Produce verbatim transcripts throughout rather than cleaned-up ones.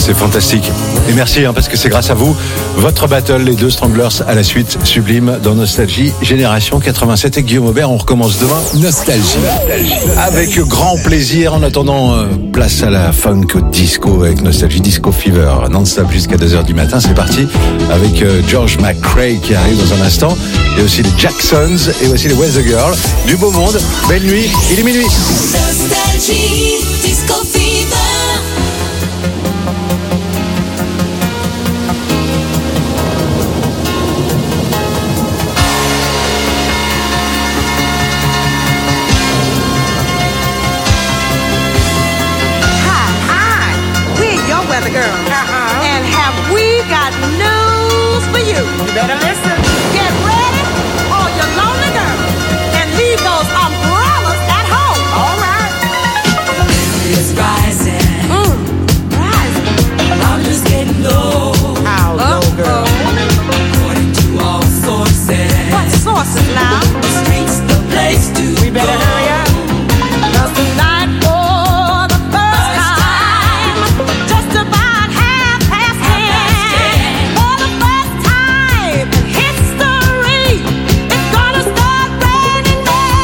C'est fantastique. Et merci, hein, parce que c'est grâce à vous. Votre battle, les deux Stranglers à la suite, sublime dans Nostalgie. Génération quatre-vingt-sept et Guillaume Aubert. On recommence demain. Nostalgie. Avec grand plaisir. En attendant, euh, place à la funk au disco avec Nostalgie Disco Fever. Non-stop jusqu'à deux heures du matin. C'est parti avec euh, George McCrae qui arrive dans un instant. Et aussi les Jacksons et aussi les Weather Girls. Du beau monde. Belle nuit. Il est minuit. Nostalgie Disco Fever. Better listen. Get ready, all you lonely girls, and leave those umbrellas at home. All right. It's rising. Mm, rising. I'm just getting low. How low, girl? According to all sources. What sources now? The streets, the place to We better go. hurry up. 'Cause tonight, for the first time, just about half past ten, for the first time in history, it's gonna start raining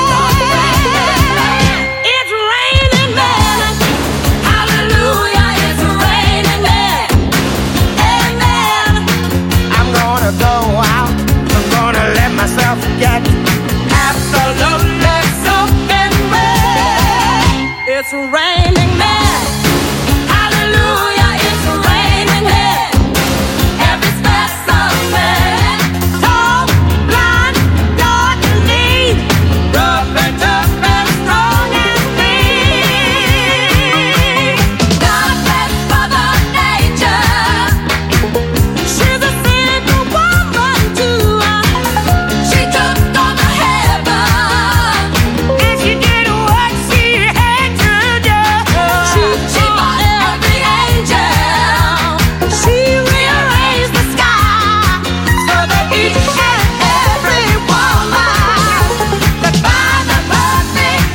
men. It's raining men. Hallelujah, it's raining men. Amen. I'm gonna go out. I'm gonna let myself get absolutely soaking wet. It's raining men. Hallelujah, it's raining men. Every specimen. Tall, blind, dark, and lean, rough and tough and strong and mean. God bless Mother Nature. She's a single woman too. She took on the heaven. And she did what she had to do. She, she bought every angel. She rearranged the sky so that each and every woman could find the perfect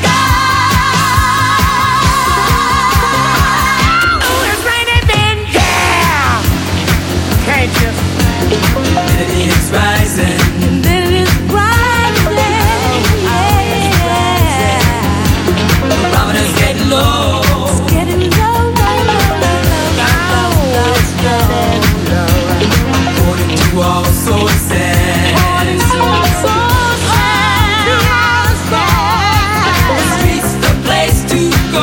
guy. Oh, it's raining men, yeah. Can't you? It's rising. And then it's rising, yeah. The barometer's getting low. Getting low, low, low, low, low, low. According to all sources. The streets, the place to go.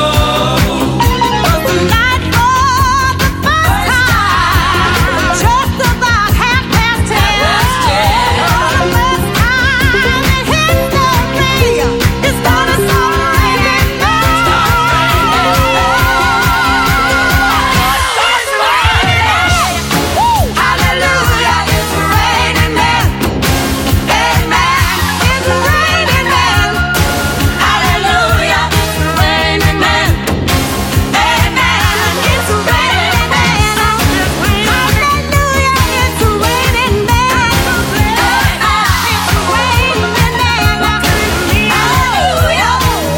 Hallelujah, it's raining men. Amen, it's raining men. Hallelujah, it's raining men. Amen, it's raining men. Hallelujah, it's raining men. It's raining men. Hallelujah.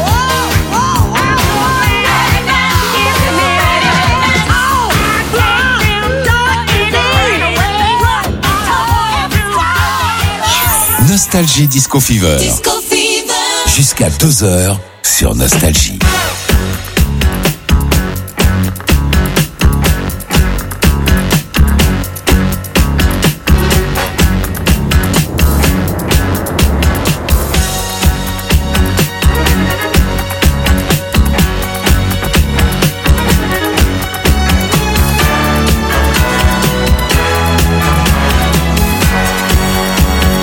Nostalgie Disco Fever. Disco Fever. Jusqu'à deux heures sur Nostalgie.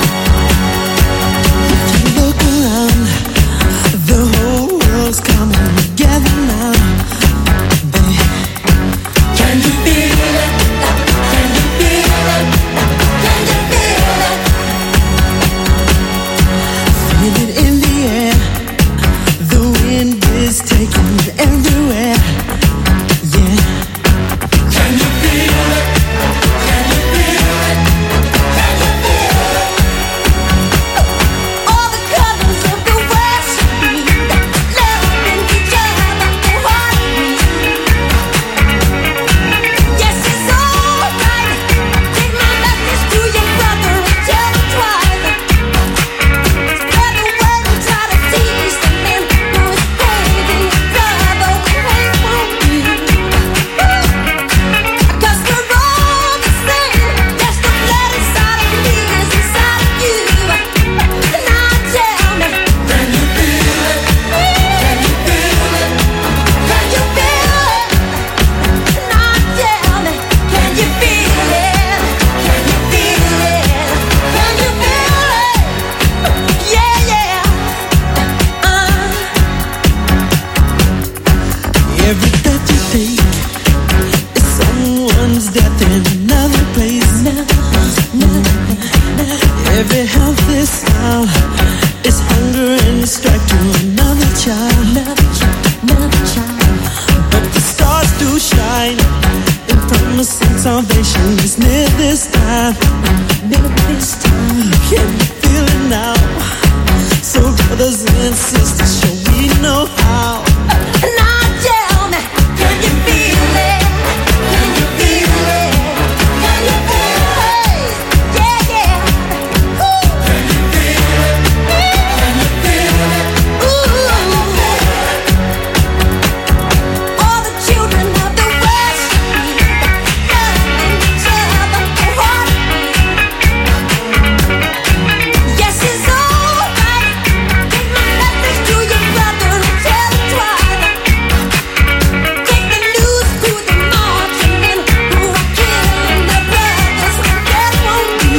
Look around, the whole world's coming Every breath you take is someone's death in another place. Every healthy smile is hunger and strife to another child. But the stars do shine, and promising salvation is near this time. Can you feel it now? So brothers and sisters, show we know how. Now tell me, can you feel it? Can you feel it? Can you feel it? Yeah, yeah. Ooh. Can you feel it? Can you feel it? Ooh. All the children of the West love each other and heartbeat. Yes, it's alright. Take my message to your brother and tell him twice. Take the news to the marching men who are killing their brothers when death won't be.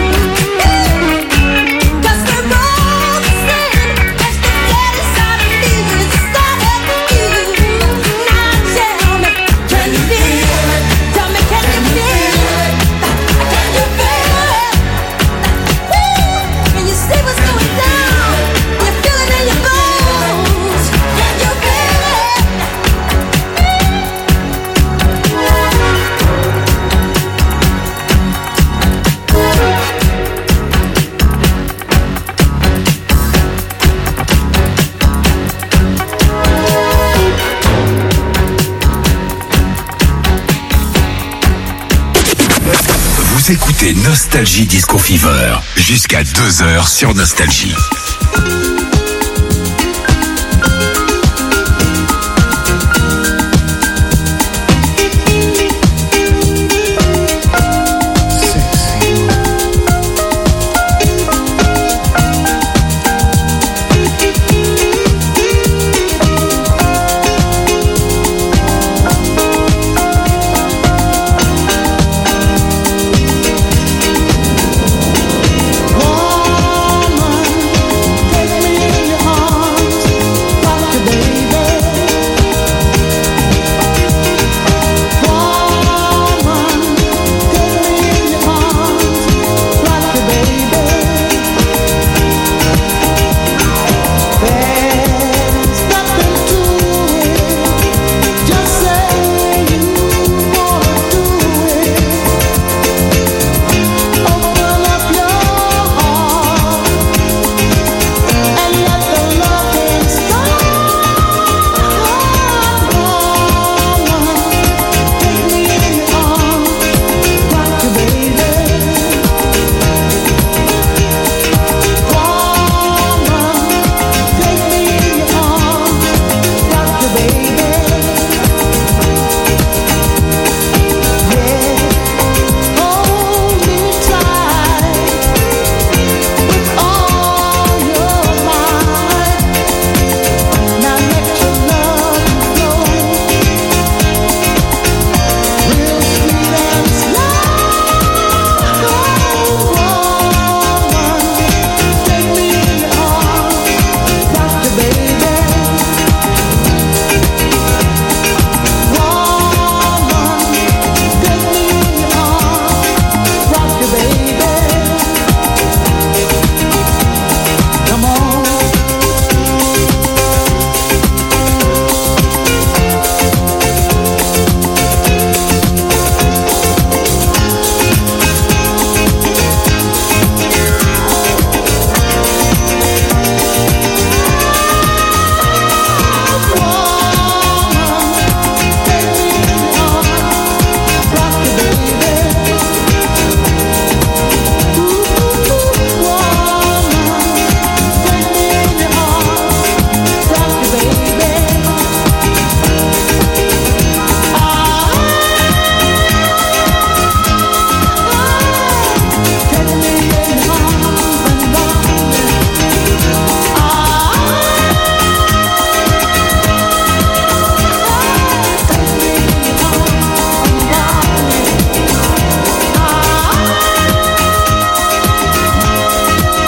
'Cause we're all the same. That's the blood inside of me is inside of you. Now tell me, can you feel it? Tell me, can you feel it? Can you feel it? Woo! Can you see what's going down? You feel it in your bones. Can you feel it? Vous écoutez Nostalgie Disco Fever jusqu'à deux heures sur Nostalgie.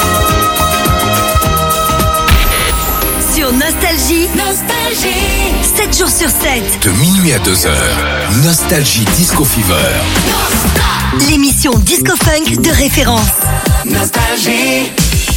Nostalgie. Nostalgie. sept jours sur sept. De minuit à deux heures, Nostalgie Disco Fever. L'émission Disco Funk de référence. Nostalgie.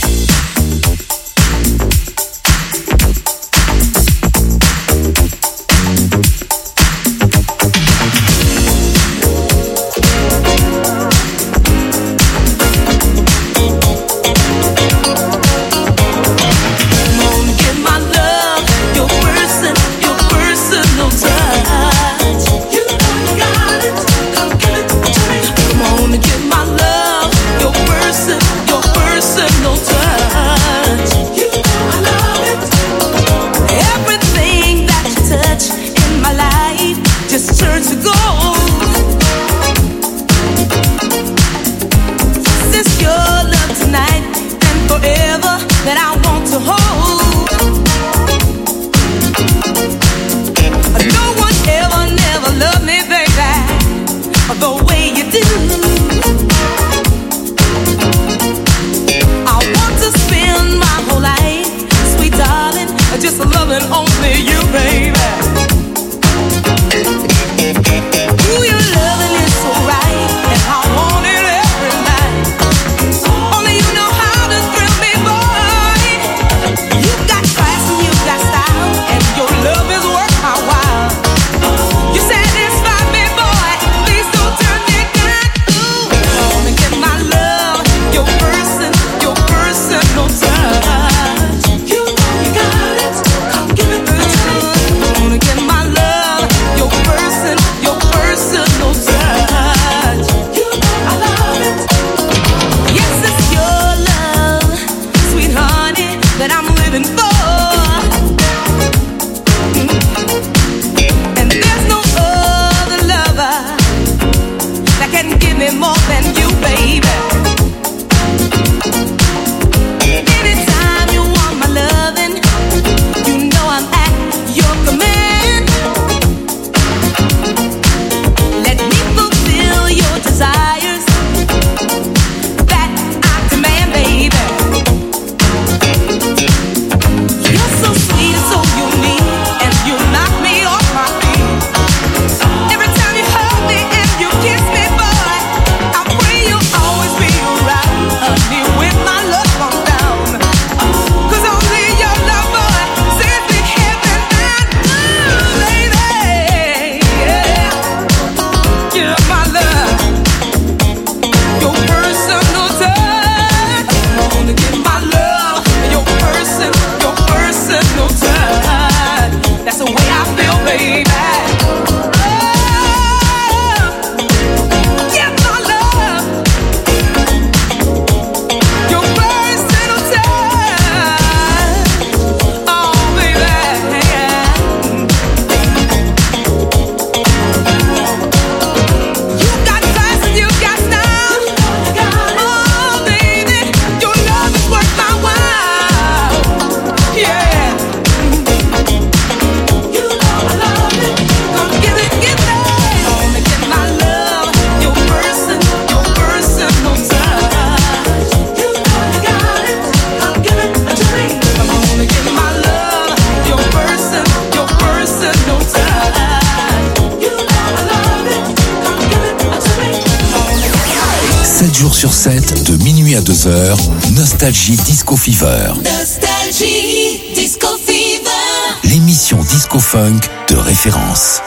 sept jours sur sept, de minuit à deux heures, Nostalgie Disco Fever. Nostalgie Disco Fever. L'émission Disco Funk de référence.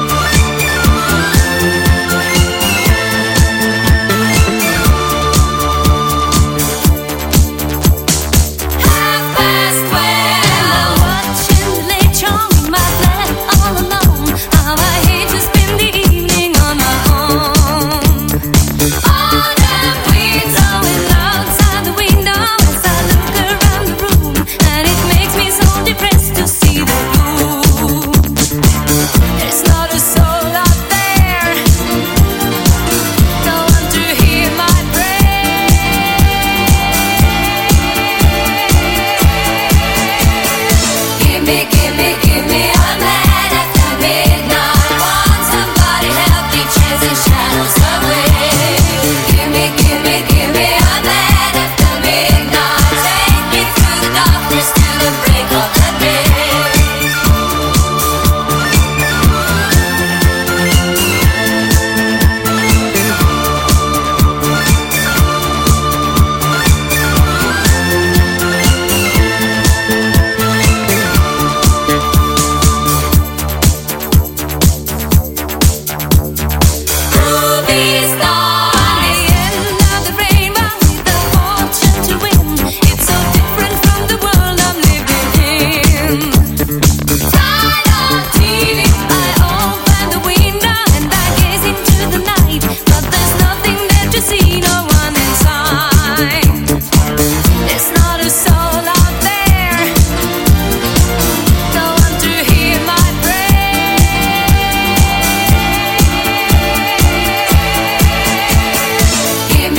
Nostalgie.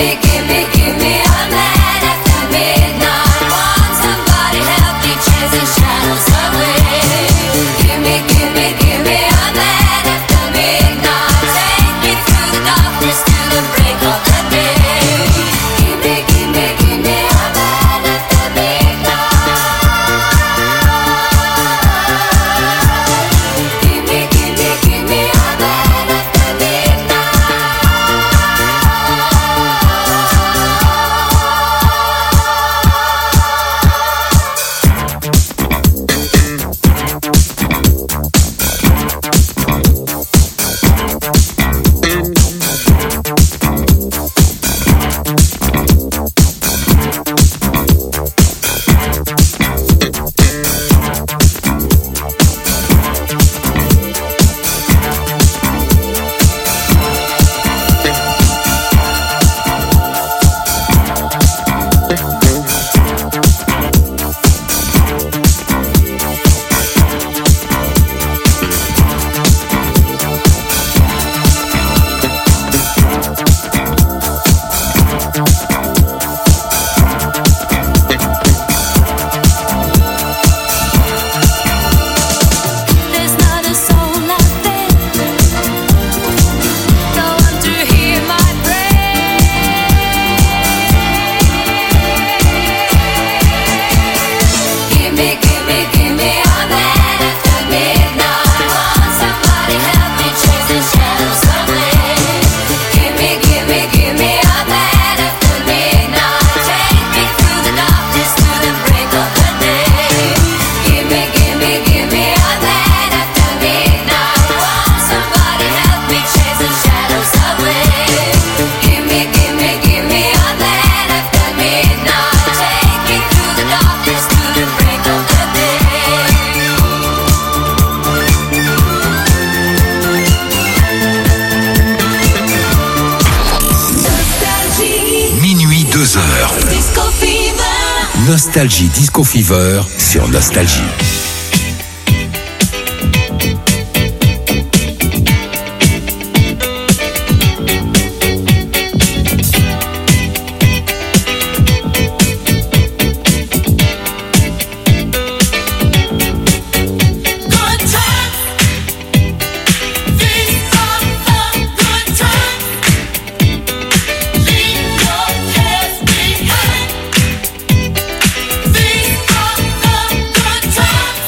me, give me, give me a man after midnight. Want somebody help me chase the shadows away. Give me, give me, give me a man after midnight. Take me through the darkness to the break of the day. Give me, give me, give me a man after midnight. Give me, give me, give me a man after midnight. There's not a soul out there, no one to hear my prayer. Give me, give me, give me a man after midnight. Want somebody help me chase the shadows away. Give me, give me, give me a man after midnight. Take me through the darkness to the break of the day. Give me, give me, give me a man after midnight. Want somebody help me chase the shadows away. Give me, give me, give me a man after midnight. Take me through the darkness to the break of the day. Nostalgie, Minuit deux heures. Disco Fever. Nostalgie Disco Fever sur Nostalgie. Good times, these are the good times. Leave your cares behind. These are the good times.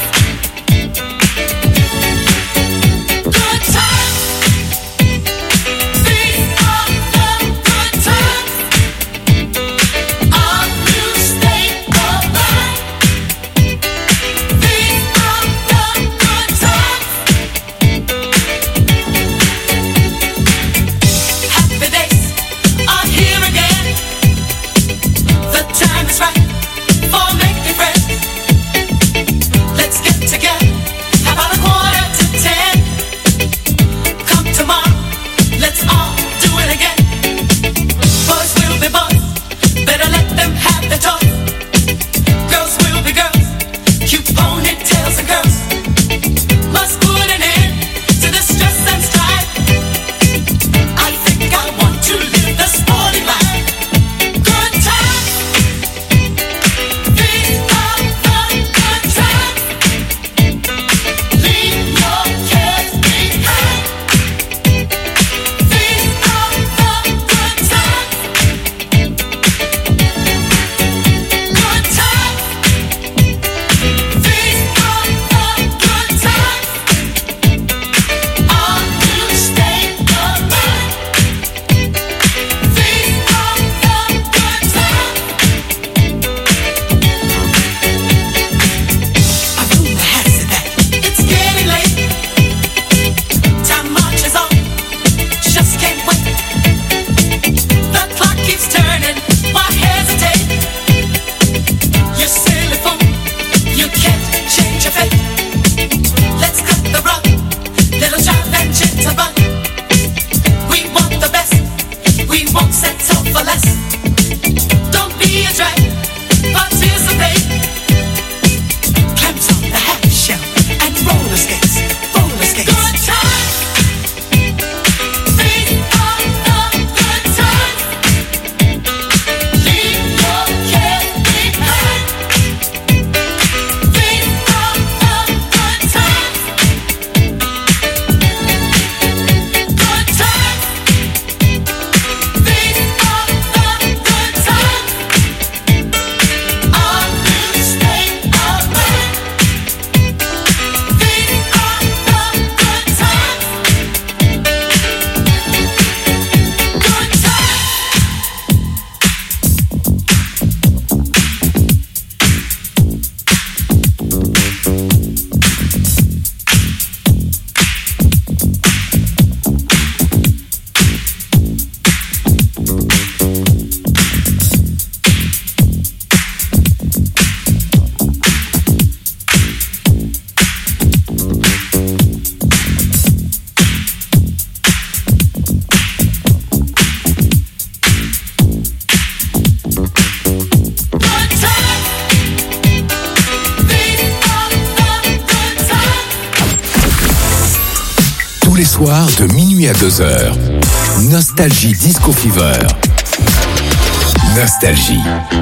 soir de minuit à deux heures. Nostalgie Disco Fever. Nostalgie.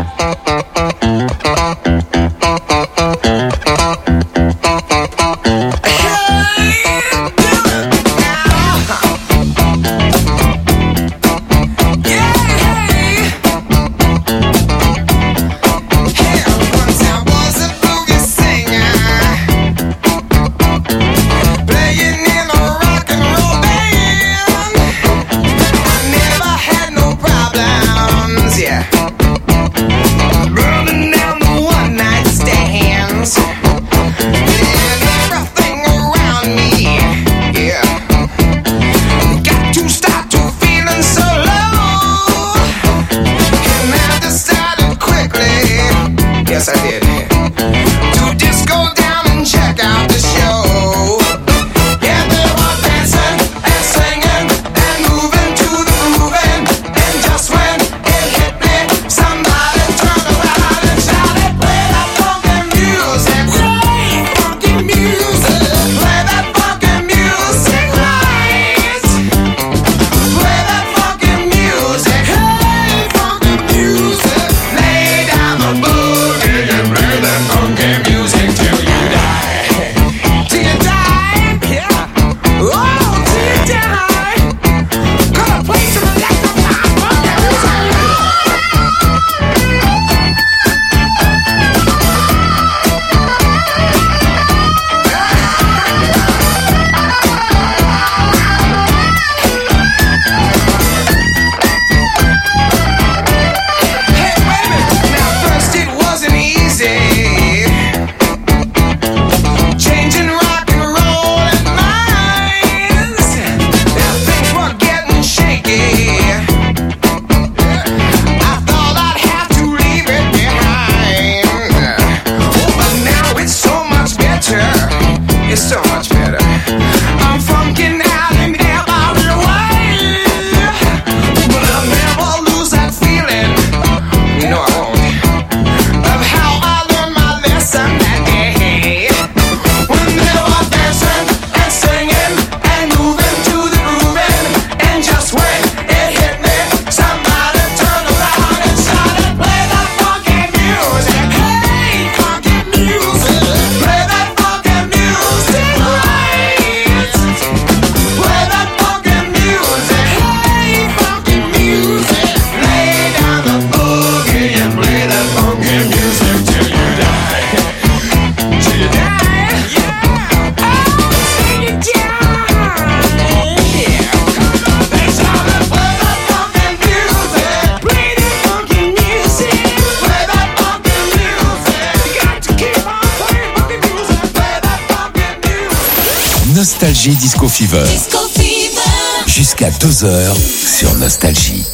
Yes, I did. To just go down and check out the show. Yeah, they were dancing and singing and moving to the grooving. And just when it hit me, somebody turned around and shouted, "Play that funky music, play funky music, play that funky music right. Play that funky music, hey, funky music, lay down the boogie and play that funky music till you die." Till you die, yeah. Oh, till you die. Gonna play some electrified funky music. Hey, wait a minute. Now, first it wasn't easy. Changing rock and roll and minds. Now things were getting shaky. I thought I'd have to leave it behind. Oh, but now it's so much better. It's so much better. I'm funkin' out in every way. But I'll never lose that feeling. You know I won't. Of how I learned my lesson that day. When they were dancing and singing and moving to the grooving. And just when it hit me, somebody turned around and started, "Play that funky music, hey, funky music, play that funky music right. Play that funky music, hey, funky music, lay down the boogie and play that funky music till you die. Till you die, yeah. Oh, till you die, yeah. They shouted, "Play that funky music, play that funky music, play that funky music. You got to keep on playing funky music, play that funky music." Nostalgie Disco Fever. Disco Fever. Jusqu'à deux heures sur Nostalgie.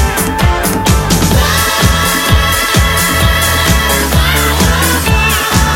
Bye.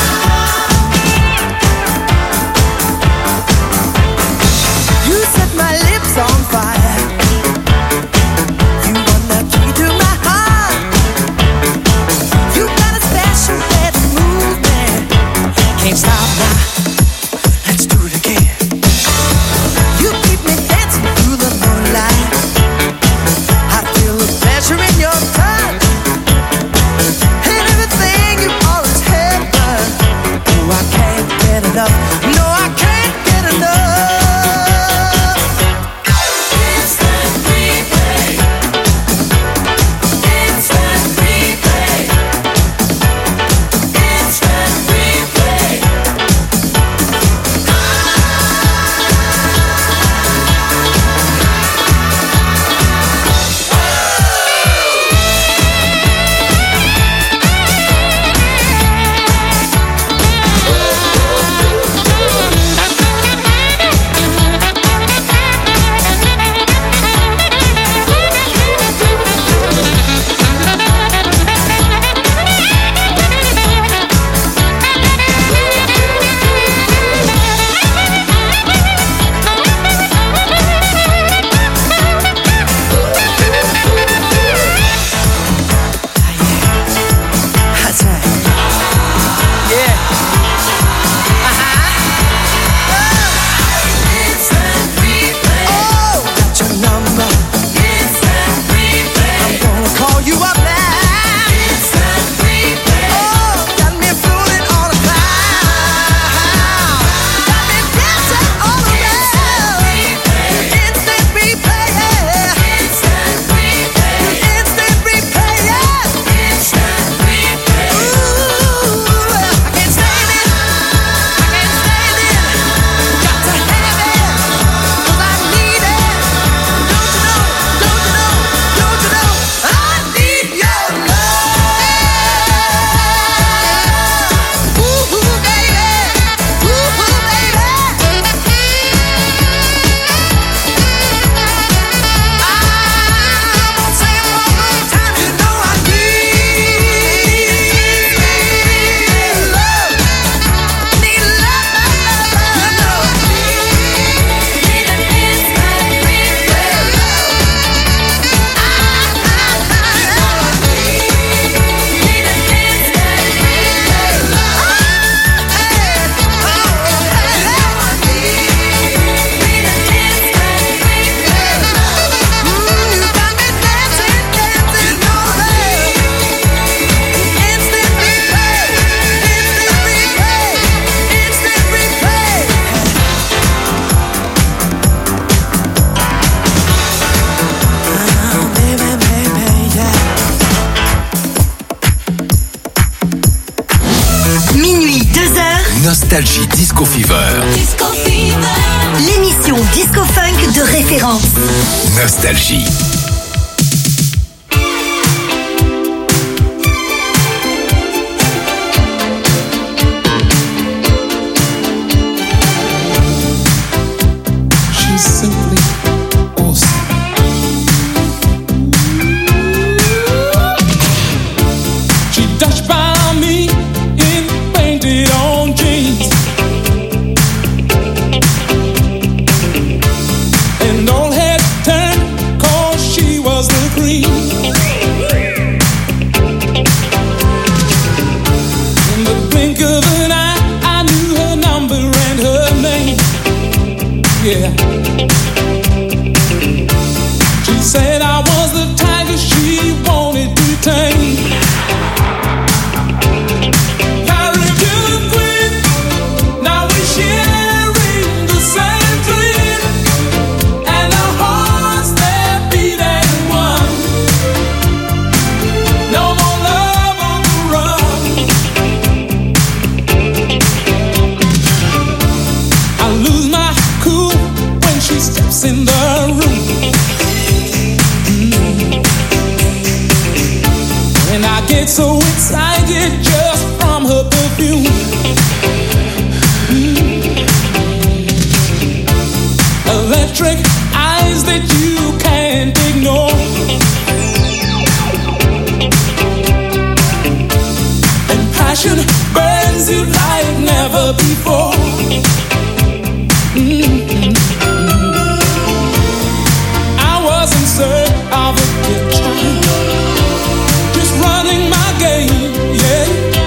minuit, deux heures. Nostalgie Disco Fever. Disco Fever. L'émission Disco Funk de référence. Nostalgie. She's simply awesome. She dashed by me in painted on jeans, and all heads turned 'cause she was the queen. In the blink of an eye, I knew her number and her name. Yeah. She said I was the tiger she wanted to tame. Caribbean queen, now we're sharing the same dream, and our hearts they're beating one. No more love on the run. I lose my cool when she steps in the room. Mm. And I get so excited just from her perfume. Mm. Electric eyes that you can't ignore, and passion burns you like never before. Mm-hmm. I was in search of a picture, just running my game, yeah.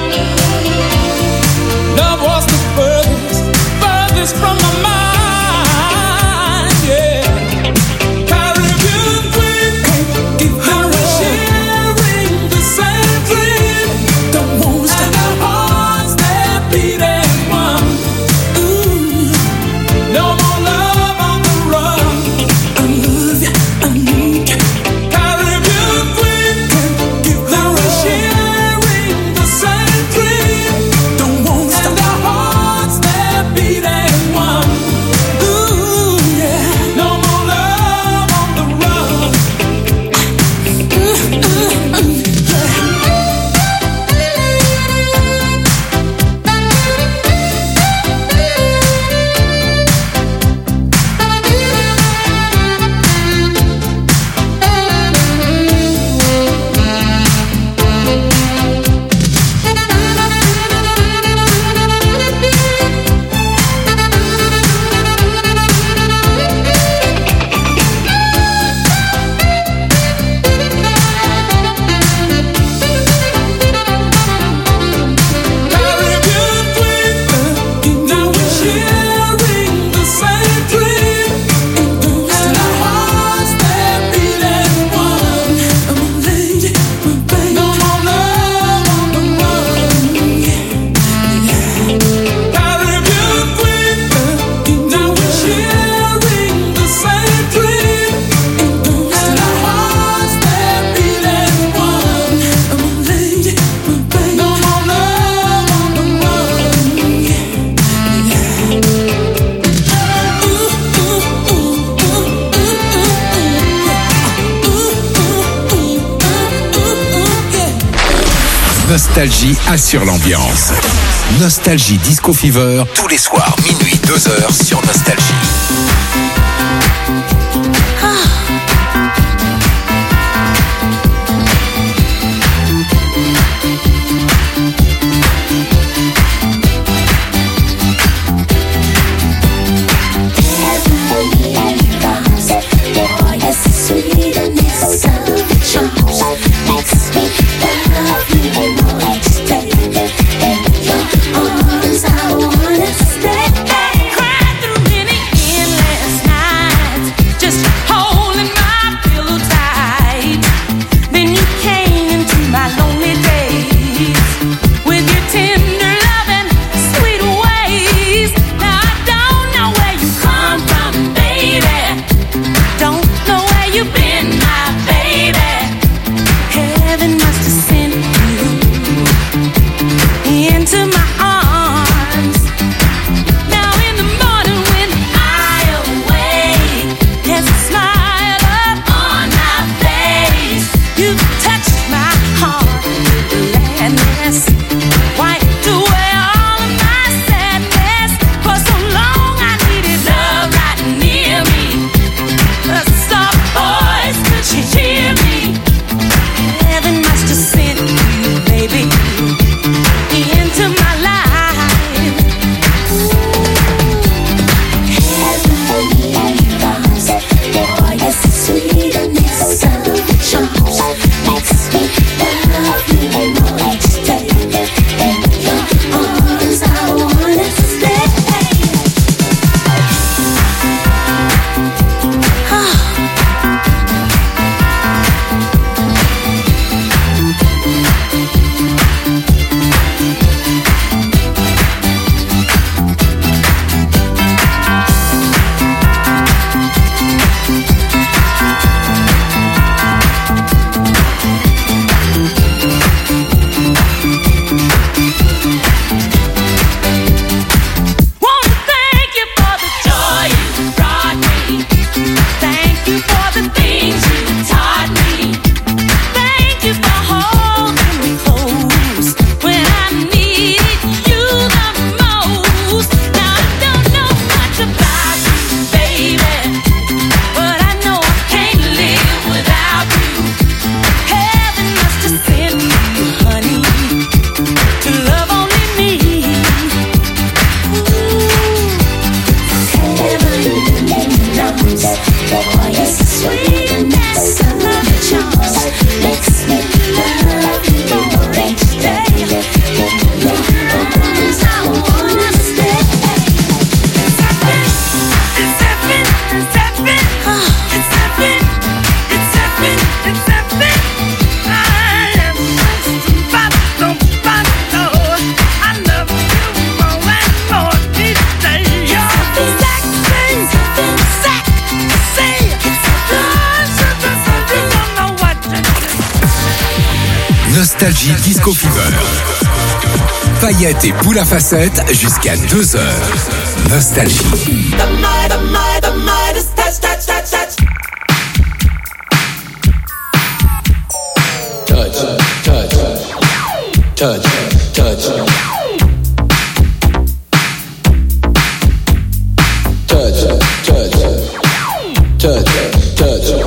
Love was the furthest, furthest from my mind, yeah. Caribbean queen, give her a sharing the same dream. Don't want to and our hearts they're beating one. Ooh. No more love on the run. I love you, I need you. Caribbean queen, give her a sharing the same dream. Don't want to and our hearts they're beating one. Ooh, yeah. No more love on the run. Ooh, ooh, ooh, Caribbean queen, now we're sharing the same dream, and our hearts they're beating one. I'm a lady, my baby. No more love on the run. Caribbean queen, now we're sharing the same dream, and our hearts they're beating one. I'm a lady, my baby. No more love on the run. Nostalgie assure l'ambiance. Nostalgie Disco Fever, tous les soirs, minuit, deux heures sur Nostalgie. Cried through many endless Nostalgie Disco Fever. Paillettes et poules à facettes jusqu'à deux heures. Nostalgie. The might, the might, the might is touch, touch, touch, touch. Touch, touch, touch, touch. Touch, touch, touch, touch.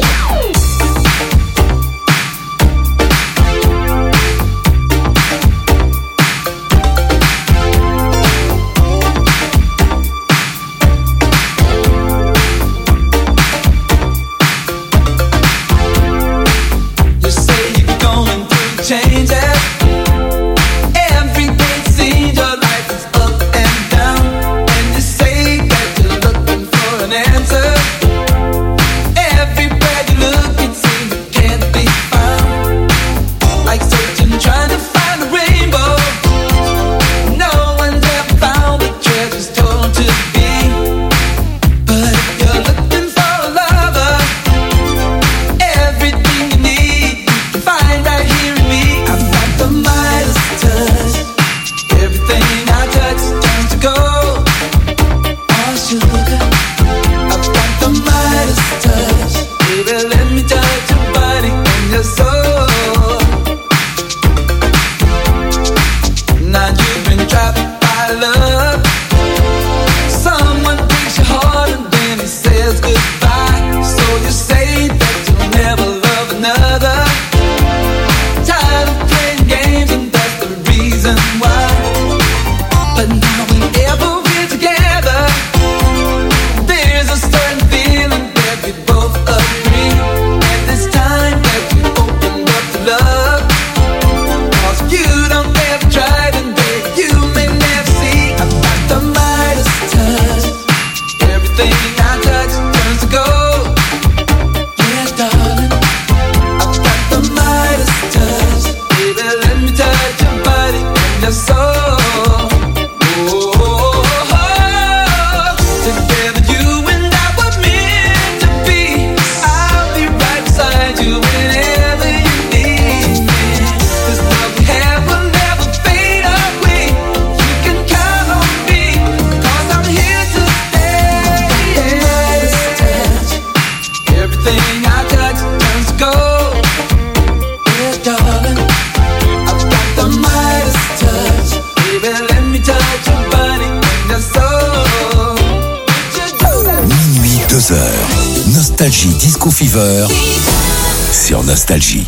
Nostalgie Disco Fever sur Nostalgie.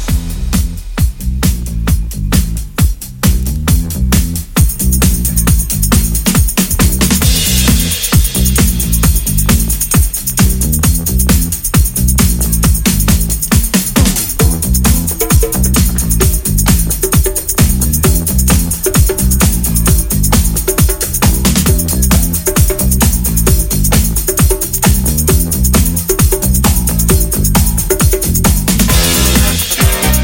Touch,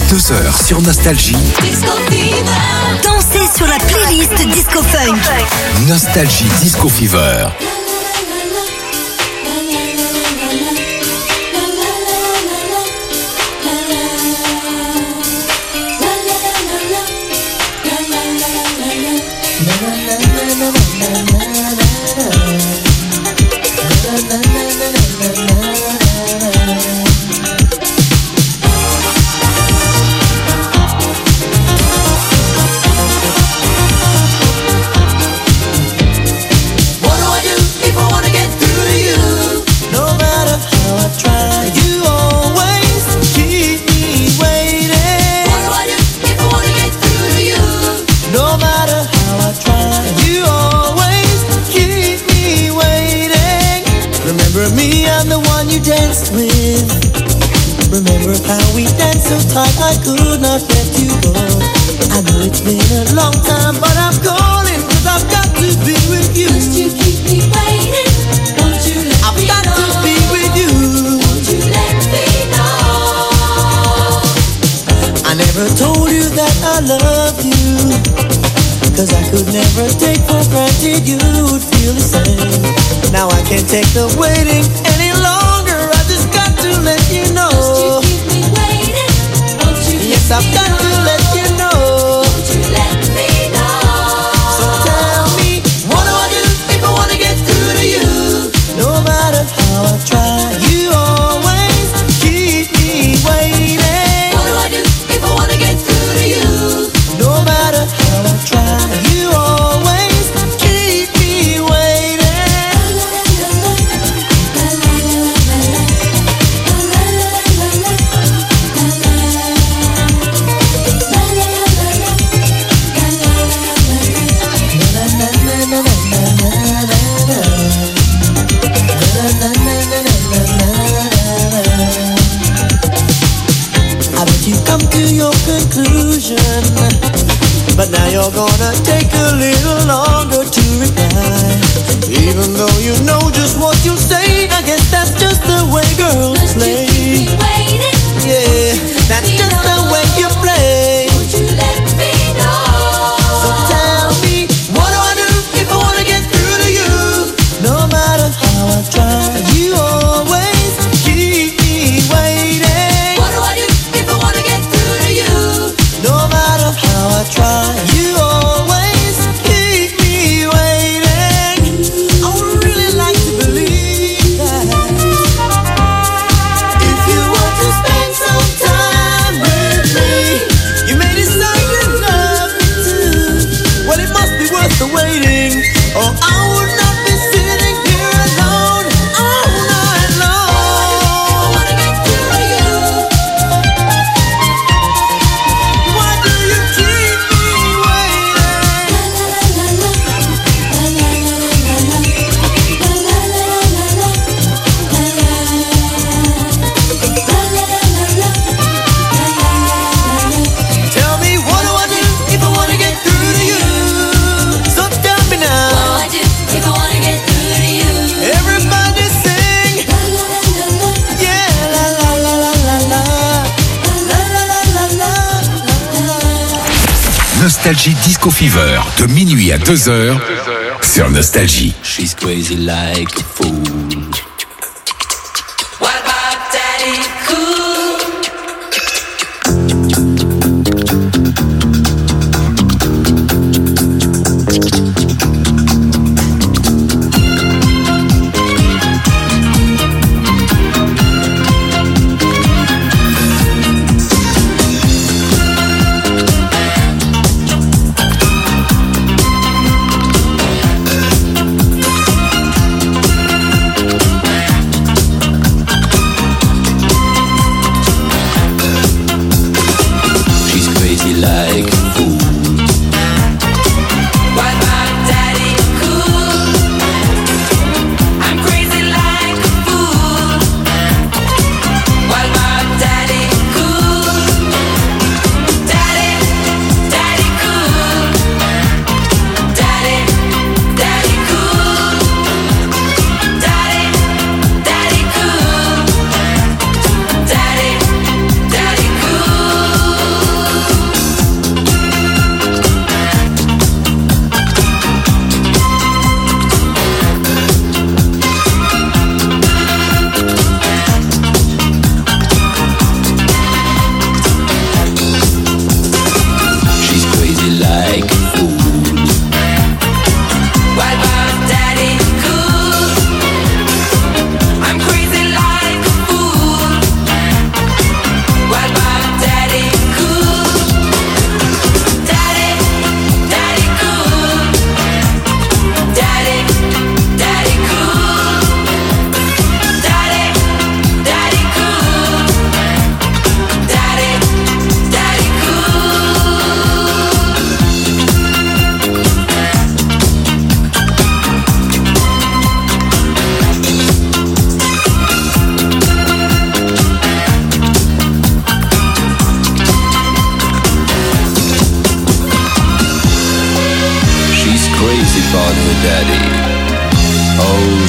deux heures sur Nostalgie. Dansez sur la playlist Disco Funk. Nostalgie Disco Fever. I could not let you go. I know it's been a long time, but I'm calling 'cause I've got to be with you. Must you keep me waiting? Won't you let I've me got know? To be with you. Won't you let me know? I never told you that I love you, 'cause I could never take for granted you would feel the same. Now I can't take the waiting any longer. I just got to let you know. Must you keep me waiting? Yes, I've got to let you know. Won't you let me know? So tell me, what do I do if I wanna get through to you? No matter how I try, you always keep me waiting. What do I do if I wanna get through to you? No matter how I try, you always keep me waiting. Conclusion, but now you're gonna take a little longer to reply. Even though you know just what you'll say, I guess that's just the way girls Must play. You keep me waiting? Yeah, that's just know? The way you play. Won't you let me know? So tell me, what do I do if I wanna get through to you? No matter how I try, you always keep me waiting. What do I do if I wanna get through to you? No matter how I try, you always keep me waiting. I would really like to believe that if you were to spend some time with me, you may decide you love me too. Well, it must be worth the waiting, or I would not be sitting here alone all night long. I wanna get through to you. Why do you keep me waiting? Tell me, what do I do if I wanna get through to you? So tell me now. What do I do if I wanna get through to you? Everybody sing. Yeah, la la la la la la. La la la la la la. Nostalgie Disco Fever de minuit à deux heures sur Nostalgie. She's crazy like a fool. What about Daddy Cool? Tell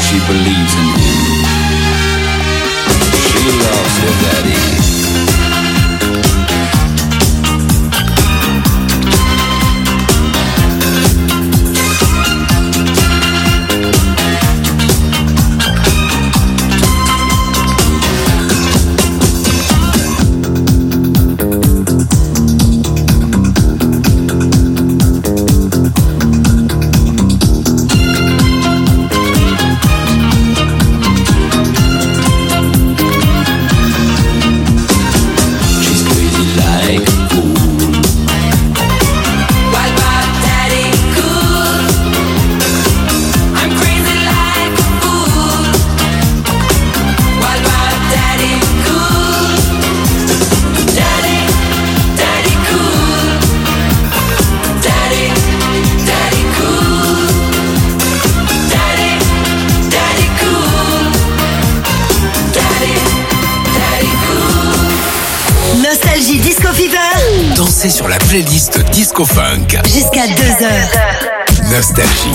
she believes in him. She loves her daddy. Dansez sur la playlist Disco Funk. Jusqu'à deux heures. Nostalgie.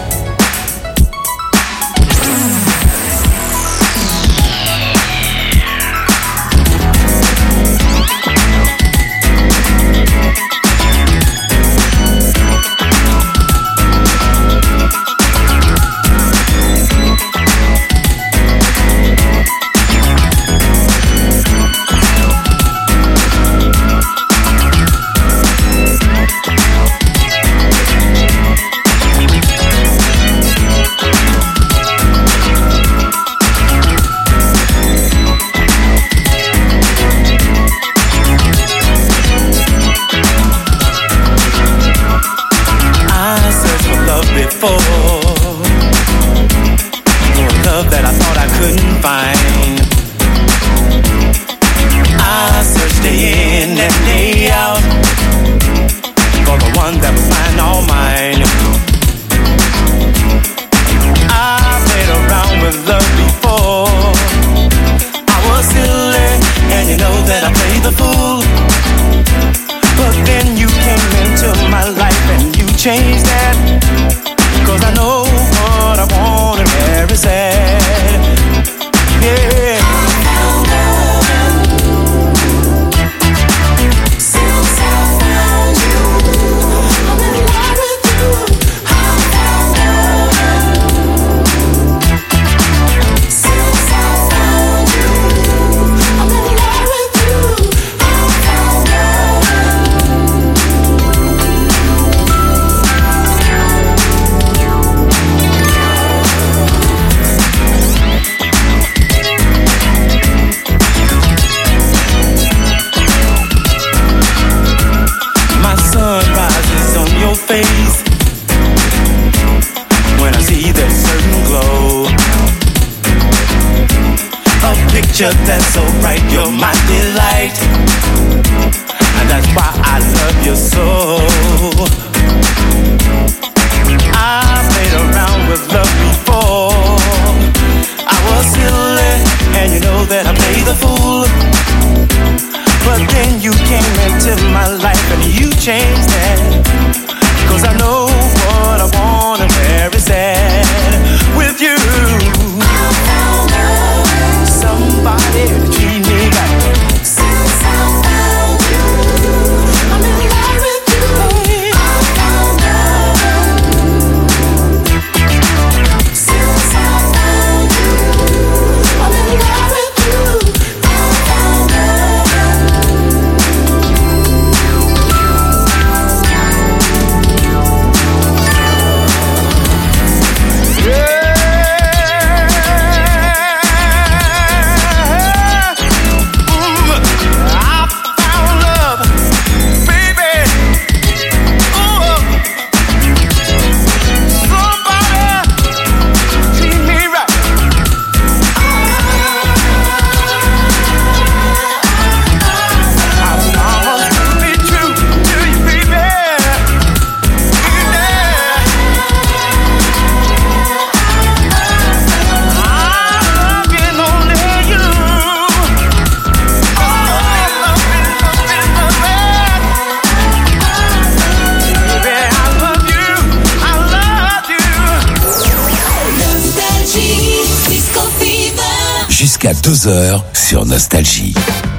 That's so bright, you're my delight, and that's why I love you so. I played around with love before. I was silly, and you know that I played the fool. But then you came into my life and you changed that. Cause I know what I want and where it's at with you. Somebody to treat me right. Since I found you, I'm in love with you. I jusqu'à deux heures sur Nostalgie.